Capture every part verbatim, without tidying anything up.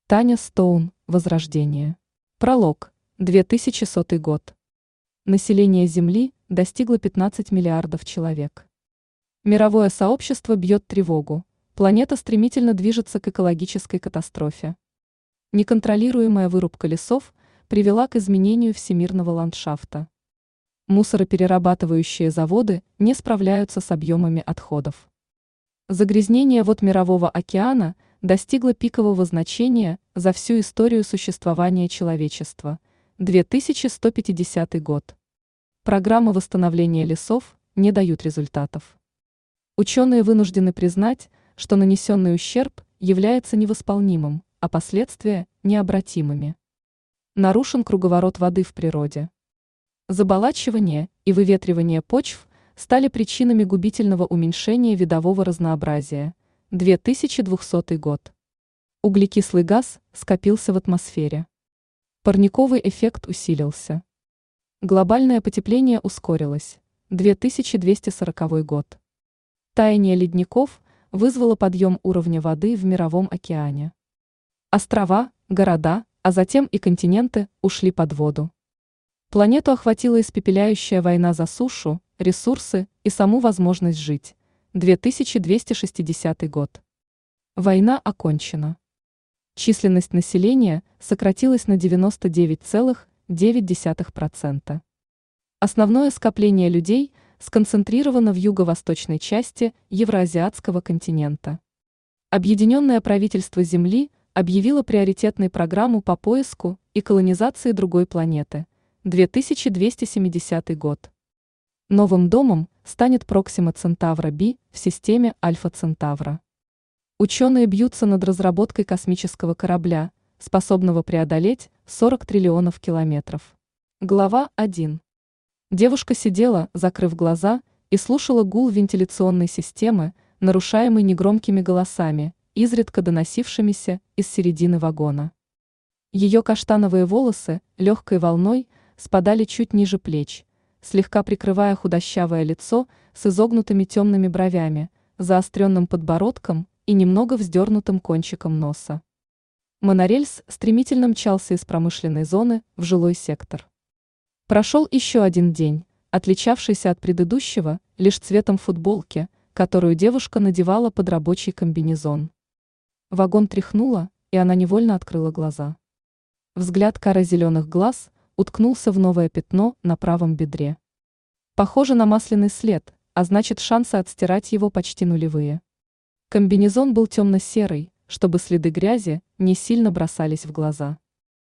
Таня Стоун. Возрождение. Пролог. две тысячи сотый год. Население Земли достигло пятнадцати миллиардов человек. Мировое сообщество бьет тревогу. Планета стремительно движется к экологической катастрофе. Неконтролируемая вырубка лесов привела к изменению всемирного ландшафта. Мусороперерабатывающие заводы не справляются с объемами отходов. Загрязнение вод Мирового океана достигло пикового значения за всю историю существования человечества – две тысячи сто пятидесятый год. Программы восстановления лесов не дают результатов. Ученые вынуждены признать, что нанесенный ущерб является невосполнимым, а последствия – необратимыми. Нарушен круговорот воды в природе. Заболачивание и выветривание почв стали причинами губительного уменьшения видового разнообразия – две тысячи двухсотый год. Углекислый газ скопился в атмосфере. Парниковый эффект усилился. Глобальное потепление ускорилось – две тысячи двести сороковой год. Таяние ледников вызвало подъем уровня воды в Мировом океане. Острова, города, а затем и континенты ушли под воду. Планету охватила испепеляющая война за сушу, ресурсы и саму возможность жить. две тысячи двести шестидесятый год. Война окончена. Численность населения сократилась на девяносто девять целых девять десятых процента. Основное скопление людей сконцентрировано в юго-восточной части Евроазиатского континента. Объединенное правительство Земли объявило приоритетной программу по поиску и колонизации другой планеты – две тысячи двести семидесятый год. Новым домом станет Проксима Центавра би в системе Альфа Центавра. Ученые бьются над разработкой космического корабля, способного преодолеть сорок триллионов километров. Глава один. Девушка сидела, закрыв глаза, и слушала гул вентиляционной системы, нарушаемый негромкими голосами, изредка доносившимися из середины вагона. Ее каштановые волосы легкой волной спадали чуть ниже плеч, слегка прикрывая худощавое лицо с изогнутыми темными бровями, заостренным подбородком и немного вздернутым кончиком носа. Монорельс стремительно мчался из промышленной зоны в жилой сектор. Прошел еще один день, отличавшийся от предыдущего лишь цветом футболки, которую девушка надевала под рабочий комбинезон. Вагон тряхнуло, и она невольно открыла глаза. Взгляд каре-зеленых глаз уткнулся в новое пятно на правом бедре. Похоже на масляный след, а значит шансы отстирать его почти нулевые. Комбинезон был темно-серый, чтобы следы грязи не сильно бросались в глаза.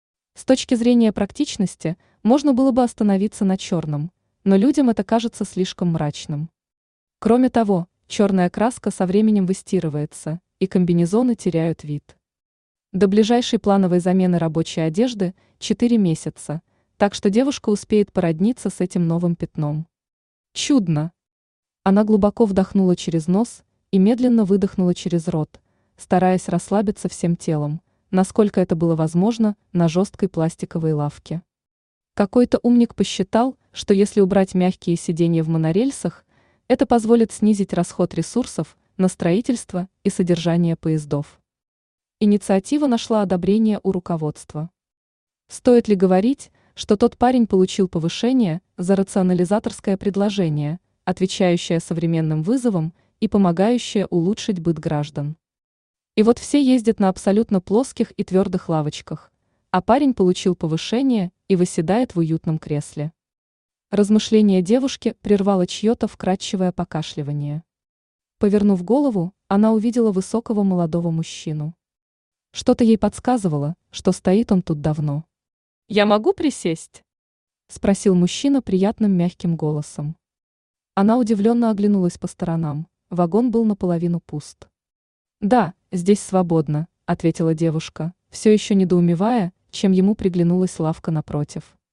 С точки зрения практичности можно было бы остановиться на черном, но людям это кажется слишком мрачным. Кроме того, черная краска со временем выстирывается, и комбинезоны теряют вид. До ближайшей плановой замены рабочей одежды четыре месяца, так что девушка успеет породниться с этим новым пятном. Чудно! Она глубоко вдохнула через нос и медленно выдохнула через рот, стараясь расслабиться всем телом, насколько это было возможно на жесткой пластиковой лавке. Какой-то умник посчитал, что если убрать мягкие сиденья в монорельсах, это позволит снизить расход ресурсов на строительство и содержание поездов. Инициатива нашла одобрение у руководства. Стоит ли говорить, что тот парень получил повышение за рационализаторское предложение, отвечающее современным вызовам и помогающее улучшить быт граждан. И вот все ездят на абсолютно плоских и твердых лавочках, а парень получил повышение и восседает в уютном кресле. Размышление девушки прервало чье-то вкрадчивое покашливание. Повернув голову, она увидела высокого молодого мужчину. Что-то ей подсказывало, что стоит он тут давно. «Я могу присесть?» – спросил мужчина приятным мягким голосом. Она удивленно оглянулась по сторонам, вагон был наполовину пуст. «Да, здесь свободно», – ответила девушка, все еще недоумевая, чем ему приглянулась лавка напротив.